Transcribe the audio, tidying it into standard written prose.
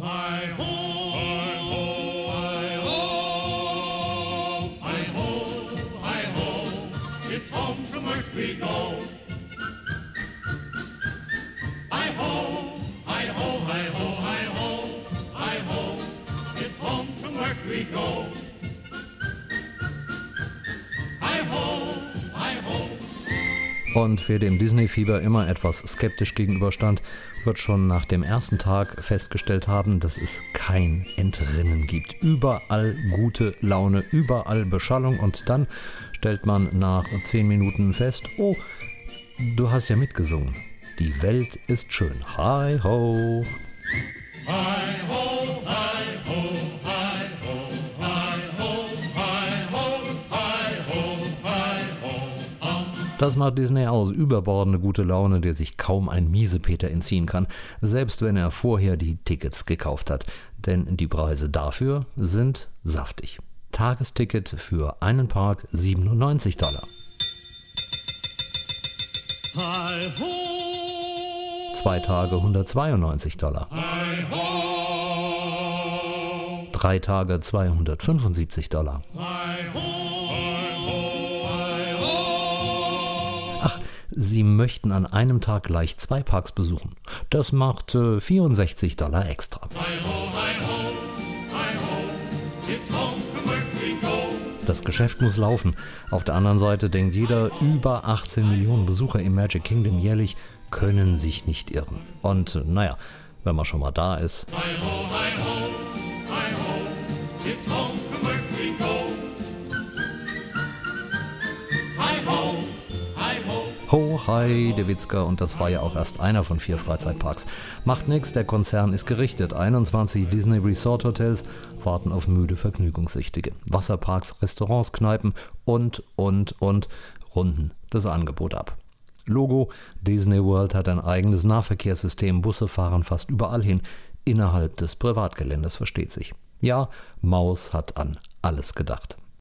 Hi ho, hi ho, hi ho, hi ho, hi ho, it's home from work we go. Hi ho, hi ho, hi ho, hi ho, hi ho, it's home from work we go. Hi ho, hi ho. Und wer dem Disney-Fieber immer etwas skeptisch gegenüberstand, wird schon nach dem ersten Tag festgestellt haben, dass es kein Entrinnen gibt. Überall gute Laune, überall Beschallung und dann stellt man nach 10 Minuten fest, oh, du hast ja mitgesungen. Die Welt ist schön. Hi ho! Hi ho, hi ho, hi ho, hi ho, hi ho, hi ho, hi ho, Das macht Disney aus, überbordende gute Laune, der sich kaum ein Miesepeter entziehen kann, selbst wenn er vorher die Tickets gekauft hat. Denn die Preise dafür sind saftig. Tagesticket für einen Park $97. hi ho, 2 Tage $192. hi ho, 3 Tage $275. hi ho, hi ho, hi ho. Ach, Sie möchten an einem Tag gleich 2 Parks besuchen. Das macht $64 extra. Hi ho, hi ho, hi ho, it's home from work we go. Das Geschäft muss laufen. Auf der anderen Seite denkt jeder, über 18 Millionen Besucher im Magic Kingdom jährlich können sich nicht irren. Und naja, wenn man schon mal da ist. Hi ho, hi ho, hi ho, it's home from work we go. Hi ho, hi ho. Ho, hi, der Witzka, und das war ja auch erst einer von 4 Freizeitparks. Macht nix, der Konzern ist gerichtet. 21 Disney Resort Hotels warten auf müde Vergnügungssüchtige. Wasserparks, Restaurants, Kneipen und runden das Angebot ab. Logo: Disney World hat ein eigenes Nahverkehrssystem, Busse fahren fast überall hin, innerhalb des Privatgeländes, versteht sich. Ja, Maus hat an alles gedacht.